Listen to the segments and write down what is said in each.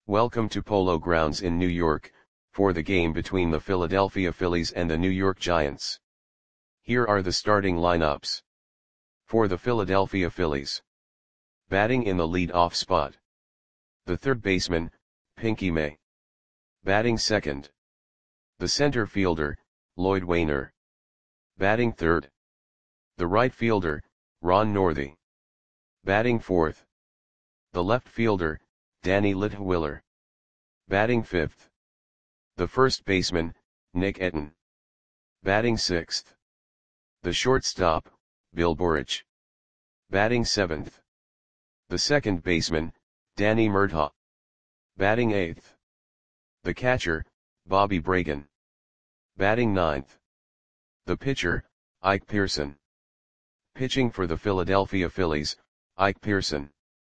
Welcome to Polo Grounds in New York, for the game between the Philadelphia Phillies and the New York Giants. Here are the starting lineups. For the Philadelphia Phillies. Batting in the lead-off spot. The third baseman, Pinky May. Batting second. The center fielder, Lloyd Waner. Batting third. The right fielder, Ron Northey. Batting fourth. The left fielder, Danny Litwiler. Batting fifth. The first baseman, Nick Etten. Batting sixth. The shortstop, Bill Burich. Batting seventh. The second baseman, Danny Murtaugh. Batting eighth. The catcher, Bobby Bragan. Batting ninth. The pitcher, Ike Pearson. Pitching for the Philadelphia Phillies, Ike Pearson.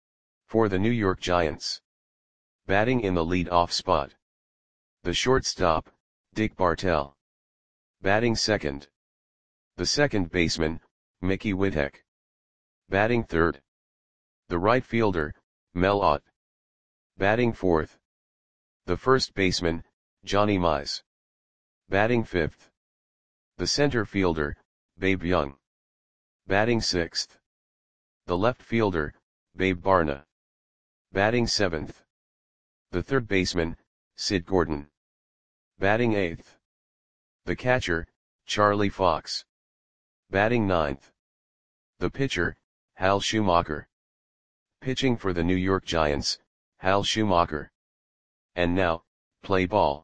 For the New York Giants. Batting in the lead-off spot. The shortstop, Dick Bartell. Batting second. The second baseman, Mickey Whittek. Batting third. The right fielder, Mel Ott. Batting fourth. The first baseman, Johnny Mize. Batting fifth. The center fielder, Babe Young. Batting sixth. The left fielder, Babe Barna. Batting seventh. The third baseman, Sid Gordon. Batting eighth. The catcher, Charlie Fox. Batting ninth. The pitcher, Hal Schumacher. Pitching for the New York Giants, Hal Schumacher. And now, play ball.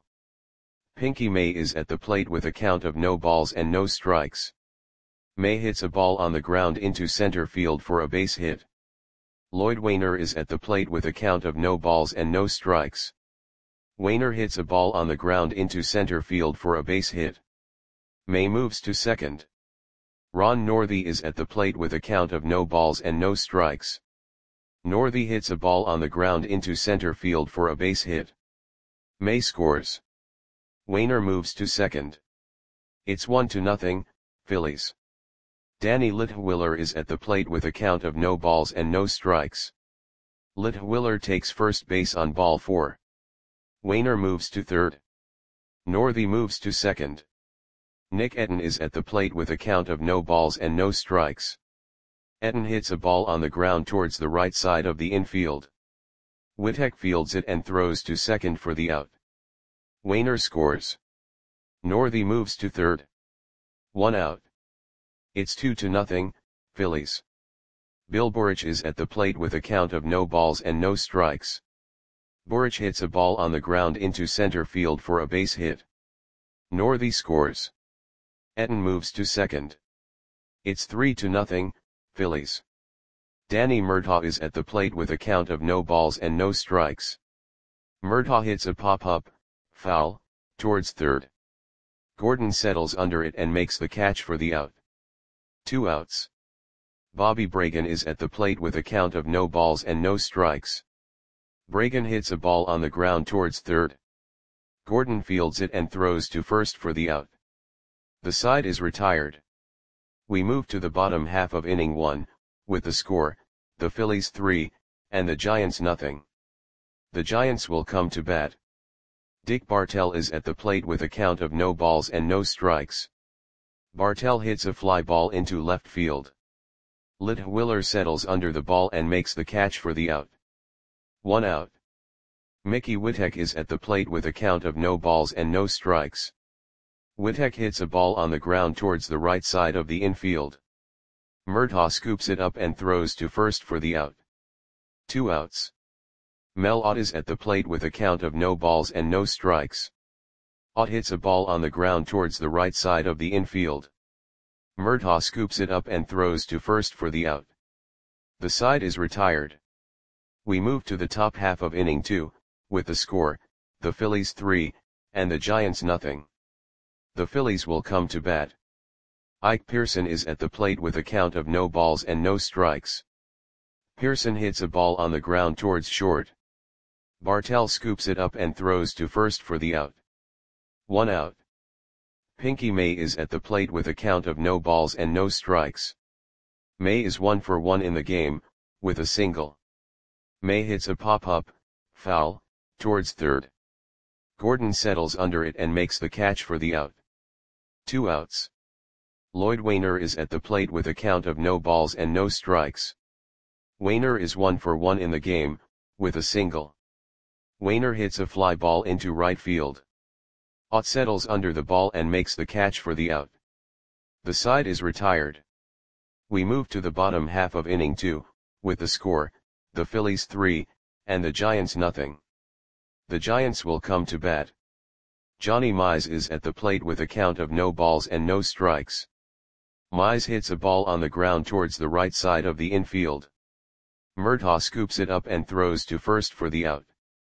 Pinky May is at the plate with a count of no balls and no strikes. May hits a ball on the ground into center field for a base hit. Lloyd Waner is at the plate with a count of no balls and no strikes. Waner hits a ball on the ground into center field for a base hit. May moves to second. Ron Northey is at the plate with a count of no balls and no strikes. Northey hits a ball on the ground into center field for a base hit. May scores. Waner moves to second. It's 1-0, Phillies. Danny Litwiler is at the plate with a count of no balls and no strikes. Litwiler takes first base on ball 4. Waner moves to third. Northey moves to second. Nick Etten is at the plate with a count of no balls and no strikes. Etten hits a ball on the ground towards the right side of the infield. Whittek fields it and throws to second for the out. Waner scores. Northey moves to third. 1 out. It's 2-0, Phillies. Bill Burich is at the plate with a count of no balls and no strikes. Burich hits a ball on the ground into center field for a base hit. Northey scores. Etten moves to second. It's 3-0, Phillies. Danny Murtaugh is at the plate with a count of no balls and no strikes. Murtaugh hits a pop-up, foul, towards third. Gordon settles under it and makes the catch for the out. 2 outs. Bobby Bragan is at the plate with a count of no balls and no strikes. Bragan hits a ball on the ground towards third. Gordon fields it and throws to first for the out. The side is retired. We move to the bottom half of inning 1, with the score, the Phillies 3, and the Giants nothing. The Giants will come to bat. Dick Bartell is at the plate with a count of no balls and no strikes. Bartell hits a fly ball into left field. Litwiler settles under the ball and makes the catch for the out. 1 out. Mickey Whittek is at the plate with a count of no balls and no strikes. Whittek hits a ball on the ground towards the right side of the infield. Murtaugh scoops it up and throws to first for the out. 2 outs. Mel Ott is at the plate with a count of no balls and no strikes. Ott hits a ball on the ground towards the right side of the infield. Murtaugh scoops it up and throws to first for the out. The side is retired. We move to the top half of inning 2, with the score, the Phillies 3, and the Giants nothing. The Phillies will come to bat. Ike Pearson is at the plate with a count of no balls and no strikes. Pearson hits a ball on the ground towards short. Bartell scoops it up and throws to first for the out. 1 out. Pinky May is at the plate with a count of no balls and no strikes. May is 1 for 1 in the game, with a single. May hits a pop-up, foul, towards third. Gordon settles under it and makes the catch for the out. 2 outs. Lloyd Wainer is at the plate with a count of no balls and no strikes. Wainer is 1 for 1 in the game, with a single. Wainer hits a fly ball into right field. Ott settles under the ball and makes the catch for the out. The side is retired. We move to the bottom half of inning 2, with the score, the Phillies 3, and the Giants nothing. The Giants will come to bat. Johnny Mize is at the plate with a count of no balls and no strikes. Mize hits a ball on the ground towards the right side of the infield. Murtaugh scoops it up and throws to first for the out.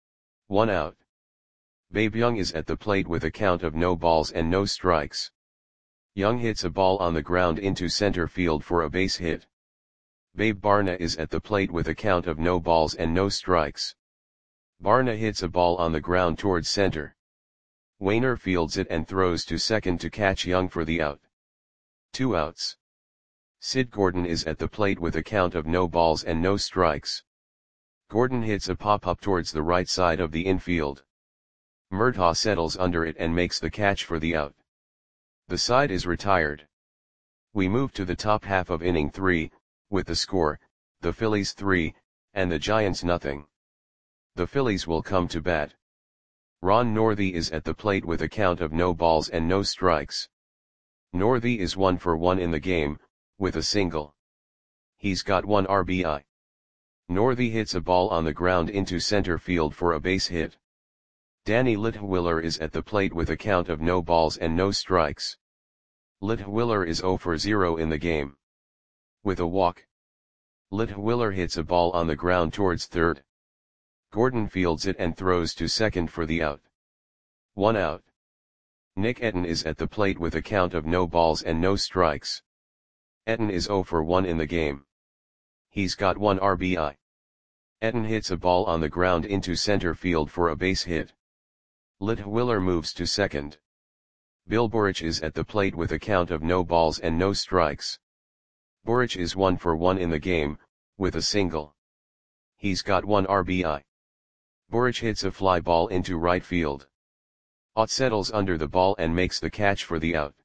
1 out. Babe Young is at the plate with a count of no balls and no strikes. Young hits a ball on the ground into center field for a base hit. Babe Barna is at the plate with a count of no balls and no strikes. Barna hits a ball on the ground towards center. Wainer fields it and throws to second to catch Young for the out. 2 outs. Sid Gordon is at the plate with a count of no balls and no strikes. Gordon hits a pop-up towards the right side of the infield. Murtaugh settles under it and makes the catch for the out. The side is retired. We move to the top half of inning 3, with the score, the Phillies 3, and the Giants nothing. The Phillies will come to bat. Ron Northey is at the plate with a count of no balls and no strikes. Northey is 1 for 1 in the game, with a single. He's got 1 RBI. Northey hits a ball on the ground into center field for a base hit. Danny Litwiller is at the plate with a count of no balls and no strikes. Litwiller is 0 for 0 in the game. With a walk. Litwiller hits a ball on the ground towards third. Gordon fields it and throws to second for the out. 1 out. Nick Etten is at the plate with a count of no balls and no strikes. Etten is 0 for 1 in the game. He's got 1 RBI. Etten hits a ball on the ground into center field for a base hit. Litwiller moves to second. Bill Burich is at the plate with a count of no balls and no strikes. Burich is 1 for 1 in the game, with a single. He's got 1 RBI. Burich hits a fly ball into right field. Ott settles under the ball and makes the catch for the out.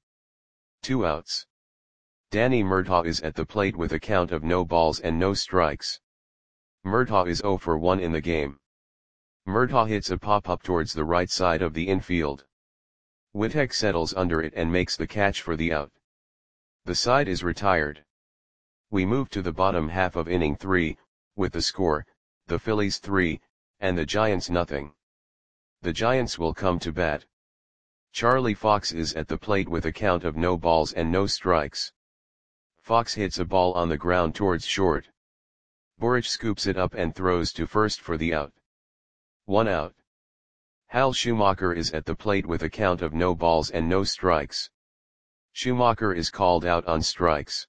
2 outs. Danny Murtaugh is at the plate with a count of no balls and no strikes. Murtaugh is 0 for 1 in the game. Murtaugh hits a pop-up towards the right side of the infield. Wittek settles under it and makes the catch for the out. The side is retired. We move to the bottom half of inning 3, with the score, the Phillies 3, and the Giants nothing. The Giants will come to bat. Charlie Fox is at the plate with a count of no balls and no strikes. Fox hits a ball on the ground towards short. Burich scoops it up and throws to first for the out. 1 out. Hal Schumacher is at the plate with a count of no balls and no strikes. Schumacher is called out on strikes.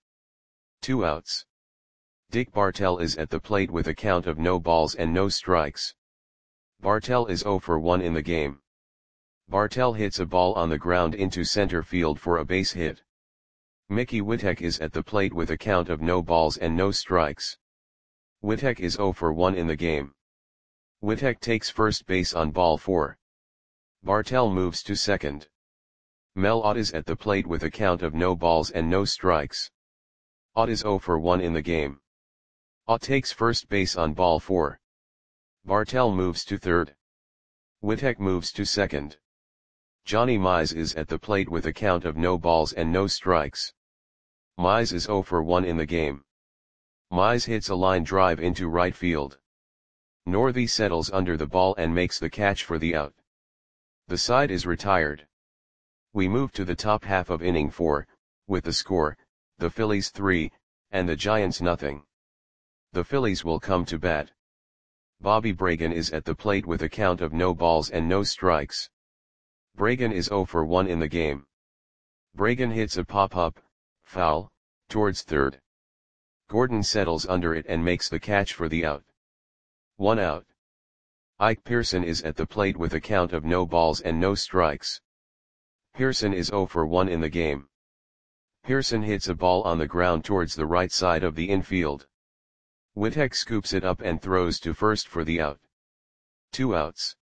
2 outs. Dick Bartell is at the plate with a count of no balls and no strikes. Bartell is 0 for 1 in the game. Bartell hits a ball on the ground into center field for a base hit. Mickey Wittek is at the plate with a count of no balls and no strikes. Wittek is 0 for 1 in the game. Wittek takes first base on ball 4. Bartell moves to second. Mel Ott is at the plate with a count of no balls and no strikes. Ott is 0 for 1 in the game. Ott takes first base on ball 4. Bartell moves to third. Wittek moves to second. Johnny Mize is at the plate with a count of no balls and no strikes. Mize is 0 for 1 in the game. Mize hits a line drive into right field. Northey settles under the ball and makes the catch for the out. The side is retired. We move to the top half of inning 4, with the score, the Phillies 3, and the Giants nothing. The Phillies will come to bat. Bobby Bragan is at the plate with a count of no balls and no strikes. Bragan is 0 for 1 in the game. Bragan hits a pop-up, foul, towards third. Gordon settles under it and makes the catch for the out. 1 out. Ike Pearson is at the plate with a count of no balls and no strikes. Pearson is 0 for 1 in the game. Pearson hits a ball on the ground towards the right side of the infield. Wittek scoops it up and throws to first for the out. 2 outs.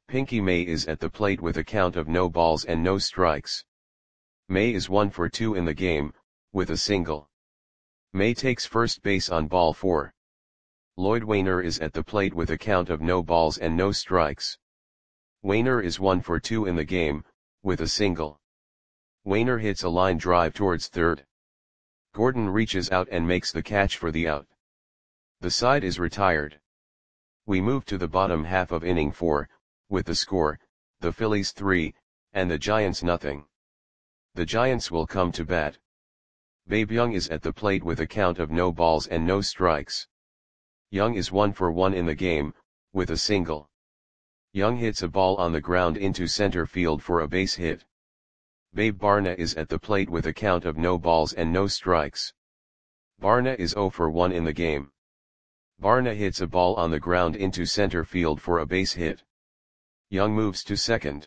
Pinky May is at the plate with a count of no balls and no strikes. May is 1 for 2 in the game, with a single. May takes first base on ball 4. Lloyd Wainer is at the plate with a count of no balls and no strikes. Wainer is 1 for 2 in the game, with a single. Wainer hits a line drive towards third. Gordon reaches out and makes the catch for the out. The side is retired. We move to the bottom half of inning 4, with the score, the Phillies 3, and the Giants nothing. The Giants will come to bat. Babe Young is at the plate with a count of no balls and no strikes. Young is 1 for 1 in the game, with a single. Young hits a ball on the ground into center field for a base hit. Babe Barna is at the plate with a count of no balls and no strikes. Barna is 0 for 1 in the game. Barna hits a ball on the ground into center field for a base hit. Young moves to second.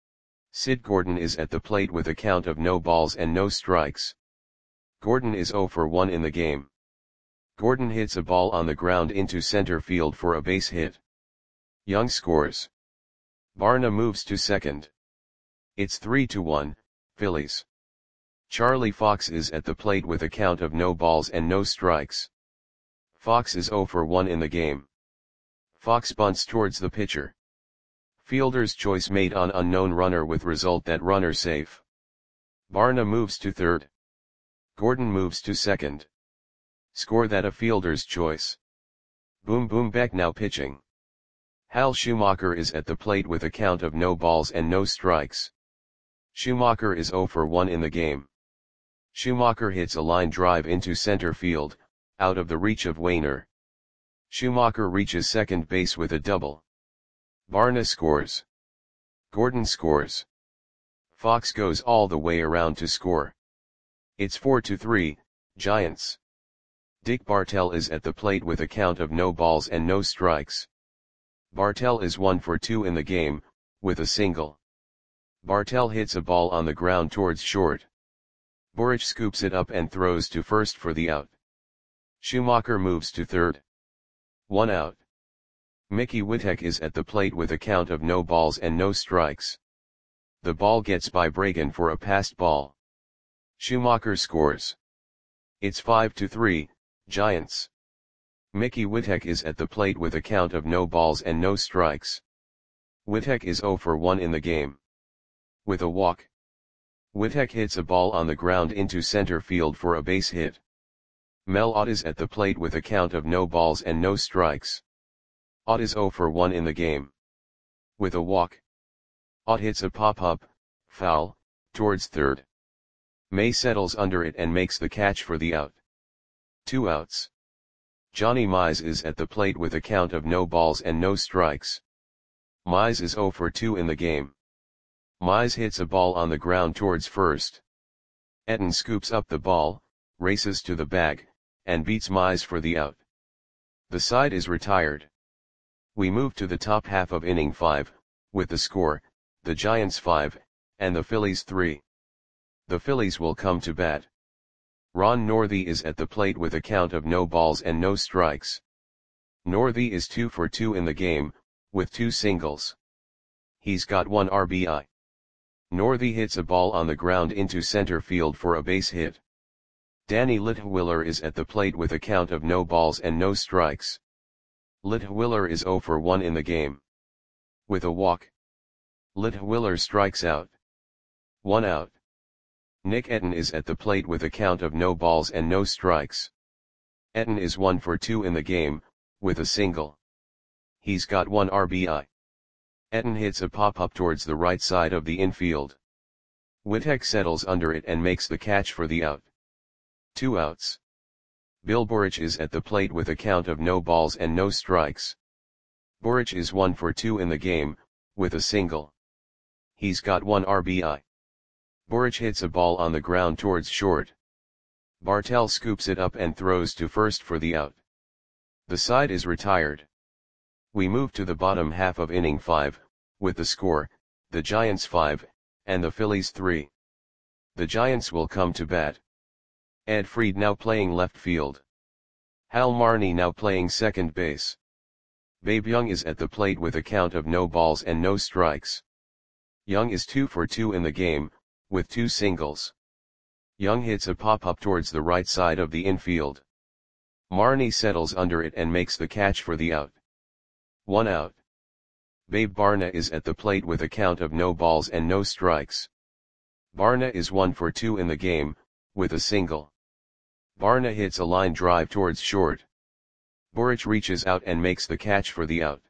Sid Gordon is at the plate with a count of no balls and no strikes. Gordon is 0 for 1 in the game. Gordon hits a ball on the ground into center field for a base hit. Young scores. Barna moves to second. It's 3-1, Phillies. Charlie Fox is at the plate with a count of no balls and no strikes. Fox is 0 for 1 in the game. Fox bunts towards the pitcher. Fielder's choice made on unknown runner with result that runner safe. Barna moves to third. Gordon moves to second. Score that a fielder's choice. Boom boom back now pitching. Hal Schumacher is at the plate with a count of no balls and no strikes. Schumacher is 0 for 1 in the game. Schumacher hits a line drive into center field, out of the reach of Wainer. Schumacher reaches second base with a double. Barna scores. Gordon scores. Fox goes all the way around to score. It's 4-3, Giants. Dick Bartell is at the plate with a count of no balls and no strikes. Bartell is 1 for 2 in the game, with a single. Bartell hits a ball on the ground towards short. Boric scoops it up and throws to first for the out. Schumacher moves to third. 1 out. Mickey Witek is at the plate with a count of no balls and no strikes. The ball gets by Bragan for a passed ball. Schumacher scores. It's 5-3, Giants. Mickey Witek is at the plate with a count of no balls and no strikes. Witek is 0 for 1 in the game. With a walk. Witek hits a ball on the ground into center field for a base hit. Mel Ott is at the plate with a count of no balls and no strikes. Ott is 0 for 1 in the game. With a walk. Ott hits a pop-up, foul, towards third. May settles under it and makes the catch for the out. 2 outs. Johnny Mize is at the plate with a count of no balls and no strikes. Mize is 0 for 2 in the game. Mize hits a ball on the ground towards first. Etten scoops up the ball, races to the bag, and beats Mize for the out. The side is retired. We move to the top half of inning 5, with the score, the Giants 5, and the Phillies 3. The Phillies will come to bat. Ron Northey is at the plate with a count of no balls and no strikes. Northey is 2 for 2 in the game, with 2 singles. He's got 1 RBI. Northey hits a ball on the ground into center field for a base hit. Danny Litwiller is at the plate with a count of no balls and no strikes. Litwiller is 0 for 1 in the game. With a walk. Litwiller strikes out. 1 out. Nick Etten is at the plate with a count of no balls and no strikes. Etten is 1 for 2 in the game, with a single. He's got 1 RBI. Etten hits a pop-up towards the right side of the infield. Witek settles under it and makes the catch for the out. 2 outs. Bill Boric is at the plate with a count of no balls and no strikes. Boric is 1 for 2 in the game, with a single. He's got 1 RBI. Boric hits a ball on the ground towards short. Bartell scoops it up and throws to first for the out. The side is retired. We move to the bottom half of inning 5, with the score, the Giants 5, and the Phillies 3. The Giants will come to bat. Ed Fried now playing left field. Hal Marney now playing second base. Babe Young is at the plate with a count of no balls and no strikes. Young is 2 for 2 in the game, with 2 singles. Young hits a pop-up towards the right side of the infield. Marnie settles under it and makes the catch for the out. 1 out. Babe Barna is at the plate with a count of no balls and no strikes. Barna is 1 for 2 in the game, with a single. Barna hits a line drive towards short. Boric reaches out and makes the catch for the out.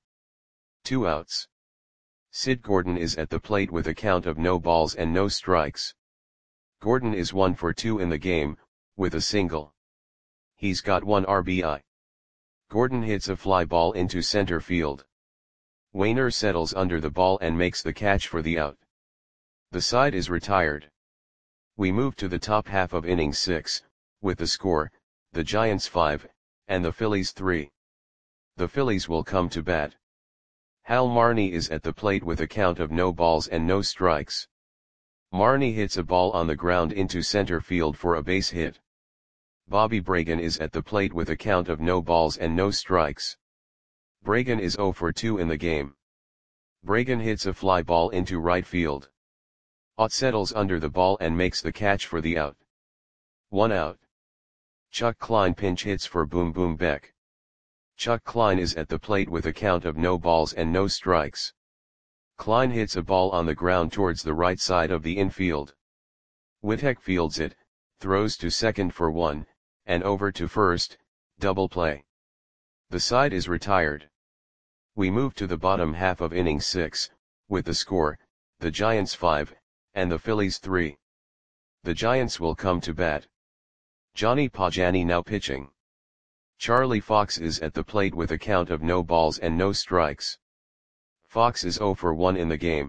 2 outs. Sid Gordon is at the plate with a count of no balls and no strikes. Gordon is 1 for 2 in the game, with a single. He's got 1 RBI. Gordon hits a fly ball into center field. Wainer settles under the ball and makes the catch for the out. The side is retired. We move to the top half of inning 6, with the score, the Giants 5, and the Phillies 3. The Phillies will come to bat. Hal Marney is at the plate with a count of no balls and no strikes. Marney hits a ball on the ground into center field for a base hit. Bobby Bragan is at the plate with a count of no balls and no strikes. Bragan is 0 for 2 in the game. Bragan hits a fly ball into right field. Ott settles under the ball and makes the catch for the out. 1 out. Chuck Klein pinch hits for Boom Boom Beck. Chuck Klein is at the plate with a count of no balls and no strikes. Klein hits a ball on the ground towards the right side of the infield. Wittek fields it, throws to second for 1, and over to first, double play. The side is retired. We move to the bottom half of inning 6, with the score, the Giants 5, and the Phillies 3. The Giants will come to bat. Johnny Pajani now pitching. Charlie Fox is at the plate with a count of no balls and no strikes. Fox is 0 for 1 in the game.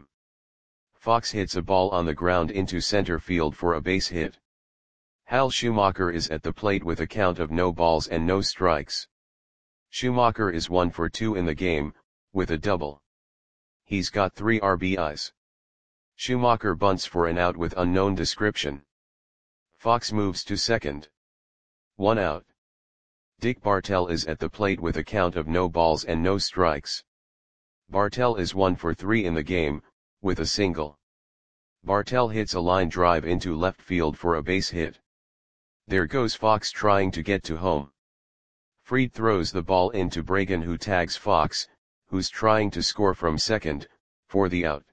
Fox hits a ball on the ground into center field for a base hit. Hal Schumacher is at the plate with a count of no balls and no strikes. Schumacher is 1 for 2 in the game, with a double. He's got 3 RBIs. Schumacher bunts for an out with unknown description. Fox moves to second. 1 out. Dick Bartell is at the plate with a count of no balls and no strikes. Bartell is 1 for 3 in the game, with a single. Bartell hits a line drive into left field for a base hit. There goes Fox trying to get to home. Fried throws the ball into Bragan, who tags Fox, who's trying to score from second, for the out.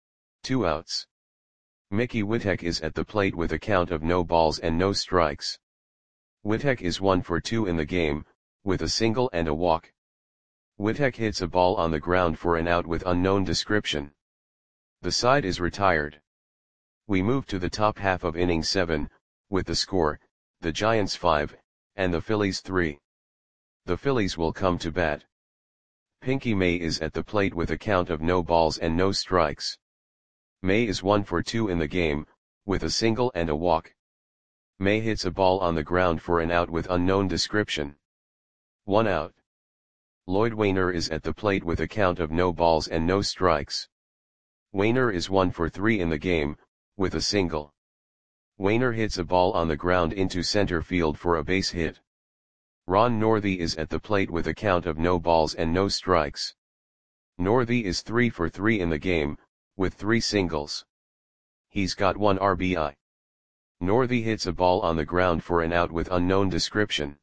2 outs. Mickey Wittek is at the plate with a count of no balls and no strikes. Wittek is 1 for 2 in the game, with a single and a walk. Wittek hits a ball on the ground for an out with unknown description. The side is retired. We move to the top half of inning 7, with the score, the Giants 5, and the Phillies 3. The Phillies will come to bat. Pinky May is at the plate with a count of no balls and no strikes. May is 1 for 2 in the game, with a single and a walk. May hits a ball on the ground for an out with unknown description. 1 out. Lloyd Wainer is at the plate with a count of no balls and no strikes. Wainer is 1 for 3 in the game, with a single. Wainer hits a ball on the ground into center field for a base hit. Ron Northey is at the plate with a count of no balls and no strikes. Northey is 3 for 3 in the game, with 3 singles. He's got 1 RBI. Northey hits a ball on the ground for an out with unknown description.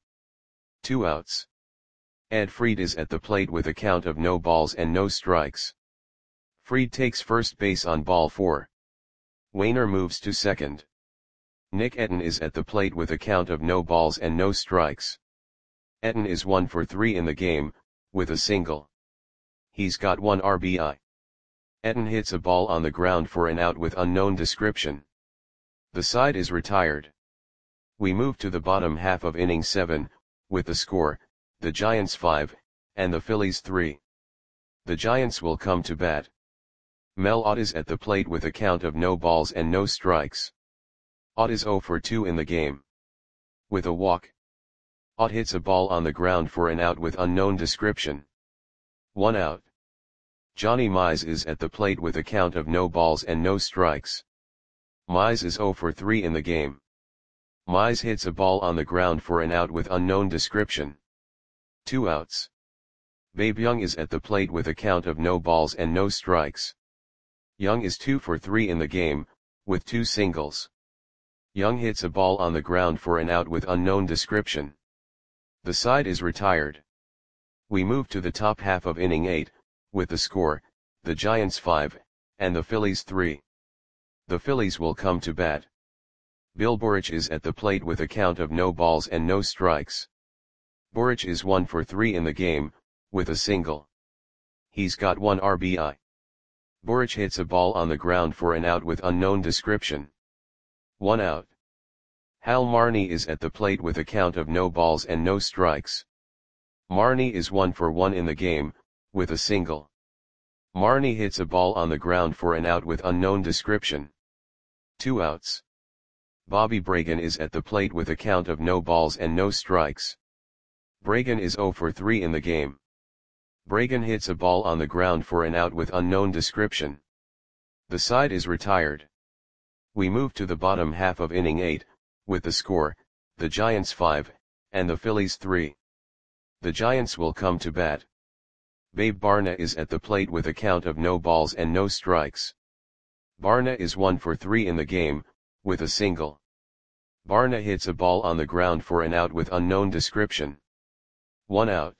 2 outs. Ed Fried is at the plate with a count of no balls and no strikes. Fried takes first base on ball 4. Wainer moves to second. Nick Etten is at the plate with a count of no balls and no strikes. Etten is 1 for 3 in the game, with a single. He's got 1 RBI. Etten hits a ball on the ground for an out with unknown description. The side is retired. We move to the bottom half of inning 7, with the score, the Giants 5, and the Phillies 3. The Giants will come to bat. Mel Ott is at the plate with a count of no balls and no strikes. Ott is 0 for 2 in the game. With a walk. Ott hits a ball on the ground for an out with unknown description. 1 out. Johnny Mize is at the plate with a count of no balls and no strikes. Mize is 0 for 3 in the game. Mize hits a ball on the ground for an out with unknown description. 2 outs. Babe Young is at the plate with a count of no balls and no strikes. Young is 2 for 3 in the game, with 2 singles. Young hits a ball on the ground for an out with unknown description. The side is retired. We move to the top half of inning 8, with the score, the Giants 5, and the Phillies 3. The Phillies will come to bat. Bill Boric is at the plate with a count of no balls and no strikes. Boric is 1 for 3 in the game, with a single. He's got 1 RBI. Boric hits a ball on the ground for an out with unknown description. 1 out. Hal Marney is at the plate with a count of no balls and no strikes. Marney is 1 for 1 in the game, with a single. Marney hits a ball on the ground for an out with unknown description. 2 outs. Bobby Bragan is at the plate with a count of no balls and no strikes. Bragan is 0 for 3 in the game. Bragan hits a ball on the ground for an out with unknown description. The side is retired. We move to the bottom half of inning 8, with the score, the Giants 5, and the Phillies 3. The Giants will come to bat. Babe Barna is at the plate with a count of no balls and no strikes. Barna is 1 for 3 in the game, with a single. Barna hits a ball on the ground for an out with unknown description. 1 out.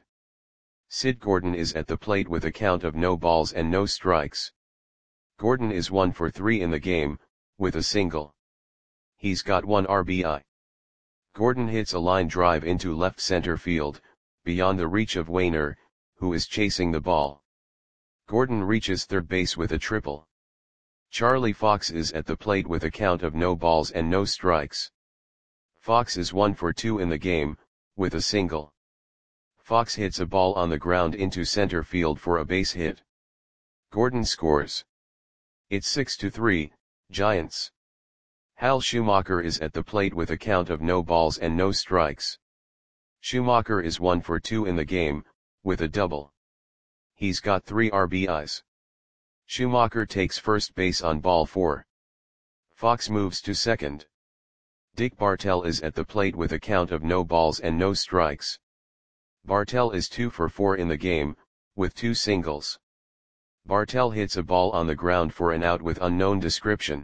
Sid Gordon is at the plate with a count of no balls and no strikes. Gordon is 1 for 3 in the game, with a single. He's got 1 RBI. Gordon hits a line drive into left center field, beyond the reach of Wainer, who is chasing the ball. Gordon reaches third base with a triple. Charlie Fox is at the plate with a count of no balls and no strikes. Fox is 1 for 2 in the game, with a single. Fox hits a ball on the ground into center field for a base hit. Gordon scores. It's 6-3, Giants. Hal Schumacher is at the plate with a count of no balls and no strikes. Schumacher is 1 for 2 in the game, with a double. He's got 3 RBIs. Schumacher takes first base on ball 4. Fox moves to second. Dick Bartell is at the plate with a count of no balls and no strikes. Bartell is 2 for 4 in the game, with 2 singles. Bartell hits a ball on the ground for an out with unknown description.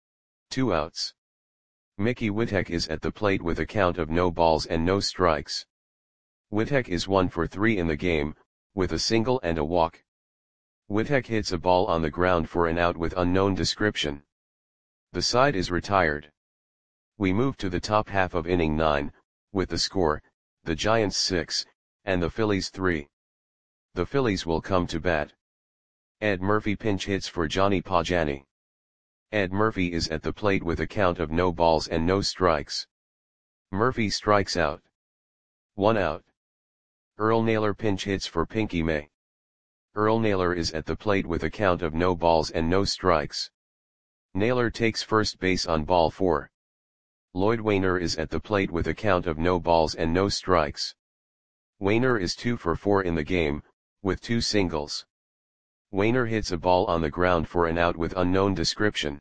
2 outs. Mickey Witek is at the plate with a count of no balls and no strikes. Witek is 1 for 3 in the game, with a single and a walk. Witek hits a ball on the ground for an out with unknown description. The side is retired. We move to the top half of inning 9, with the score, the Giants 6, and the Phillies 3. The Phillies will come to bat. Ed Murphy pinch hits for Johnny Pagani. Ed Murphy is at the plate with a count of no balls and no strikes. Murphy strikes out. 1 out. Earl Naylor pinch hits for Pinky May. Earl Naylor is at the plate with a count of no balls and no strikes. Naylor takes first base on ball 4. Lloyd Wainer is at the plate with a count of no balls and no strikes. Wainer is 2 for 4 in the game, with 2 singles. Wainer hits a ball on the ground for an out with unknown description.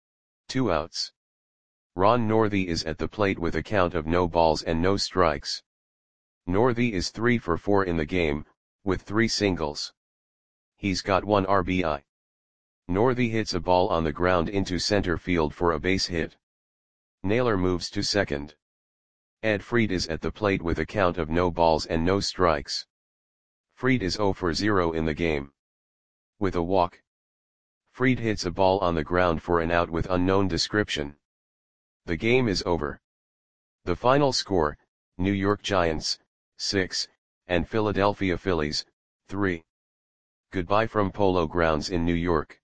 2 outs. Ron Northey is at the plate with a count of no balls and no strikes. Northey is 3 for 4 in the game, with 3 singles. He's got 1 RBI. Northey hits a ball on the ground into center field for a base hit. Naylor moves to second. Ed Freed is at the plate with a count of no balls and no strikes. Freed is 0 for 0 in the game. With a walk. Freed hits a ball on the ground for an out with unknown description. The game is over. The final score, New York Giants, 6, and Philadelphia Phillies, 3. Goodbye from Polo Grounds in New York.